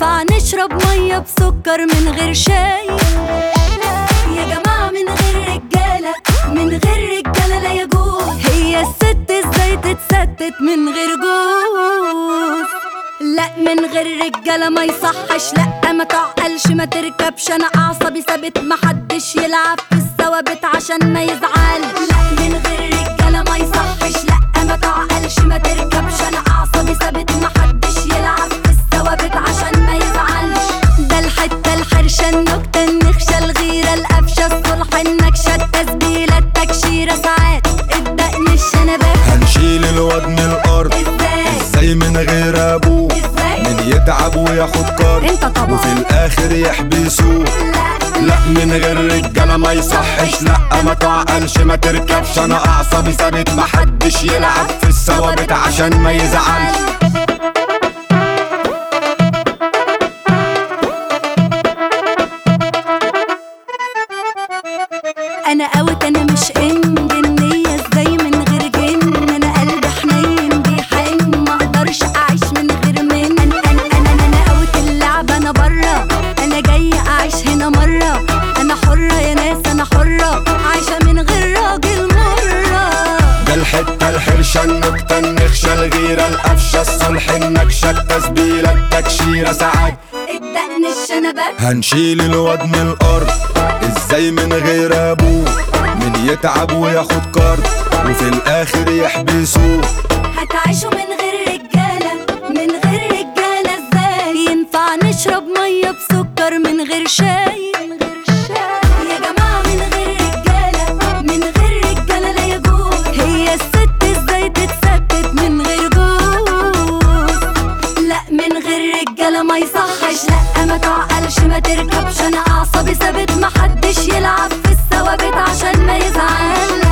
ينفع نشرب مية بسكر من غير شاي؟ يا جماعة من غير رجالة، من غير رجالة لا يجوز. هي الست ازاي تتستت من غير جوز؟ لا من غير رجالة ما يصحش، لا ما تعقلش ما تركبش. انا اعصابي ثابت محدش يلعب في الثوابت عشان ما يزعل. لا من غير رجالة ما يصحش، لا ما تعقلش ما تركبش. انا اعصابي ثابت محدش يلعب في الثوابت عشان ما يزعلش. ده الحتة الحرشة النكتة النخشة الغيرة القفشة الصلح النكشة التسبيلة التكشيرة ساعات الدقن الشنبات. هنشيل الواد من الارض ازاي من غير ابوه؟ من يتعب وياخد كارد انت طبعا وفي الاخر يحبسوه. لا من غير رجاله ما يصحش، لا ما تعقلش ما تركبش. انا اعصابي ثابت محدش يلعب في الثوابت عشان ما يزعلش. انا اوت انا مش جنية ازاي من غير جن. انا قلبي حنين بيحن ما اقدرش اعيش من غير من. انا اوت اللعبة انا برا، انا جاية اعيش هنا مرة. انا حرة يا ناس انا حرة عايشة من غير راجل مرة. ده الحتة الحرشة النكتة النخشة الغيرة القفشة الصلح النكشة التسبيلة التكشيرة ساعات الدقن الشنبات. هنشيل الواد من الارض ازاي من غير ابوه؟ من يتعب وياخد كارد وفي الاخر يحبسوه. هتعيشوا من غير رجالة، من غير رجالة ازاي؟ ينفع نشرب مية بسكر من غير شاي؟ يا جماعة من غير رجالة، من غير رجالة لا يجوز. هي الست ازاي تتستت من غير جوز؟ لا من غير رجالة ما يصحش، لا ما تعقلش ما تركبش. انا اعصابي ثابت محدش يلعب في الثوابت عشان ما يزعل.